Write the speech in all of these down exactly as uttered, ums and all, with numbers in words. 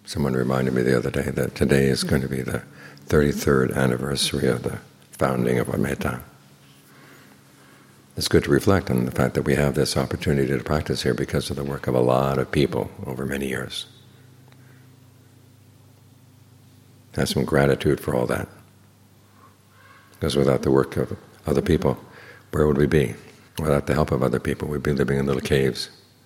Someone reminded me the other day that today is going to be the thirty-third anniversary of the founding of Amrita. It's good to reflect on the fact that we have this opportunity to practice here because of the work of a lot of people over many years. Have some gratitude for all that. Because without the work of other people, where would we be? Without the help of other people, we'd be living in little caves.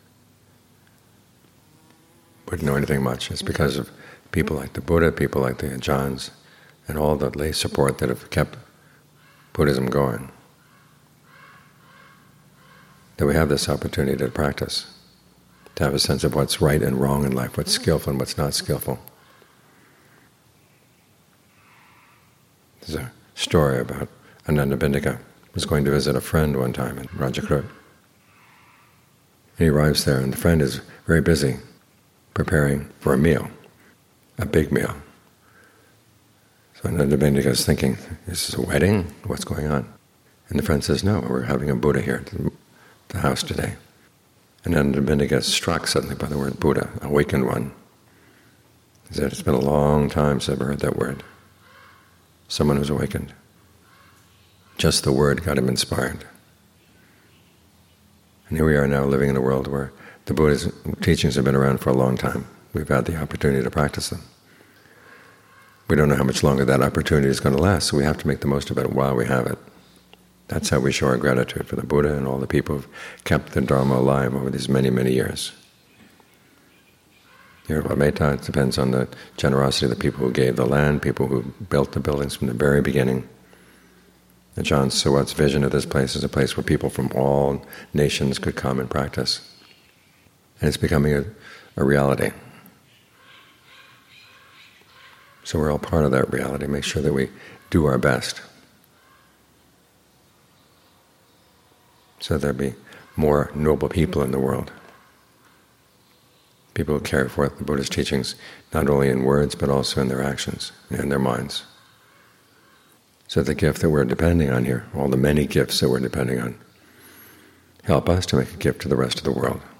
Wouldn't know anything much. It's because of people like the Buddha, people like the Ajahns, and all the lay support that have kept Buddhism going, that we have this opportunity to practice, to have a sense of what's right and wrong in life, what's skillful and what's not skillful. There's a story about Ananda Bindika was going to visit a friend one time in Rajakrut. He arrives there and the friend is very busy preparing for a meal, a big meal. So Ananda Bindika is thinking, is this a wedding? What's going on? And the friend says, no, we're having a Buddha here at the house today. And Ananda Bindika is struck suddenly by the word Buddha, awakened one. He said, it's been a long time since I've ever heard that word. Someone who's awakened. Just the word got him inspired. And here we are now living in a world where the Buddha's teachings have been around for a long time. We've had the opportunity to practice them. We don't know how much longer that opportunity is going to last, so we have to make the most of it while we have it. That's how we show our gratitude for the Buddha and all the people who've kept the Dharma alive over these many, many years. Here at Amrita, it depends on the generosity of the people who gave the land, people who built the buildings from the very beginning. Ajahn Suwat's vision of this place is a place where people from all nations could come and practice. And it's becoming a, a reality. So we're all part of that reality. Make sure that we do our best, so there'll be more noble people in the world. People who carry forth the Buddha's teachings not only in words but also in their actions and in their minds. So the gift that we're depending on here, all the many gifts that we're depending on, help us to make a gift to the rest of the world.